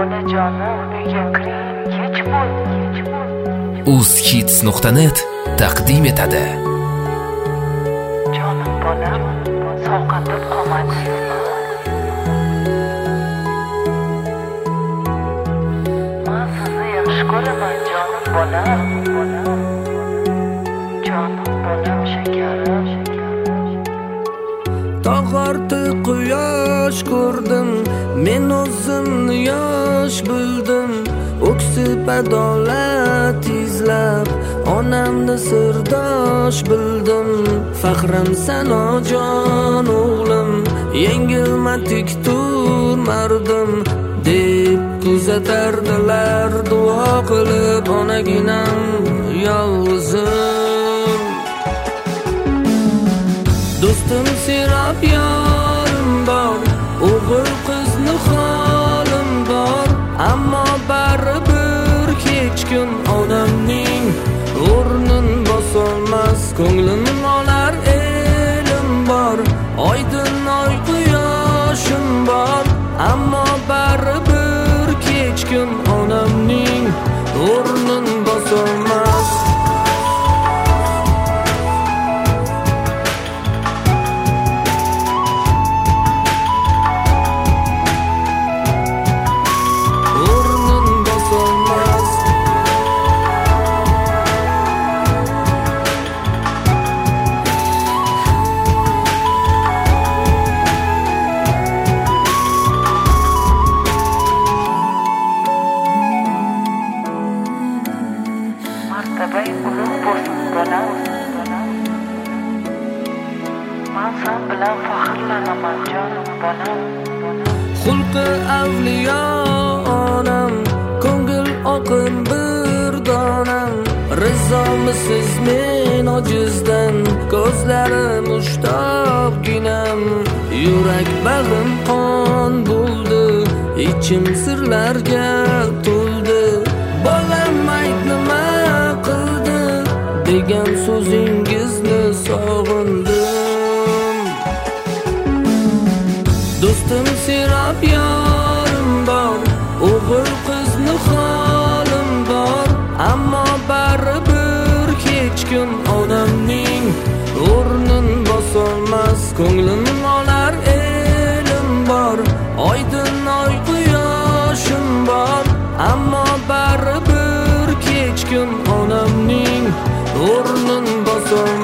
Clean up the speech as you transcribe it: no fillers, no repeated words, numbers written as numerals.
uzhits.net taqdim etadi. Jonim bolam, sovqotib qomadingizmi? Men sizni yaxshi ko'raman, jonim bolam. Jonim bolam, shakarim. Tog'orti quyosh ko'rdim, men o'zimni yosh bildim. O'ksib adolat izlab, onamni sirdosh bildim. Faxrim sanojon o'g'lim, yengilma tik turmardim deb kuzatardilar duo qilib onaginam yolg'izim. Do'stim serab yorim bor, o'g'il qizni holim bor, ammo baribir hech kim onamning o'rnin bosolmas. Ko'nglim olar elim bor, oydin oy quyoshim bor, ammo baribir hech kim onamning o'rnin bosolmas. Martabay ulug' bo'lsin bolam. Men sen bilan faxrlanaman jonim bolam. Xulqi avliyo onam, ko'ngil oqim bir donam. Rizomisiz men ojizdan, ko'zlarim ushtoqginam. Yurak bag'rim qon bo'ldi, ichim sirlarga to'ldi. Bolam ayt nima qildi, degan so'zingizni sog'indim. Do'stim serab yorim bor, o'g'il qizni holim bor, ammo baribir hech kim onamning o'rnin bosolmas. Ko'nglim olar elim bor, oydin oy quyoshim bor, ammo baribir hech kim onamning o'rnin bosolmas.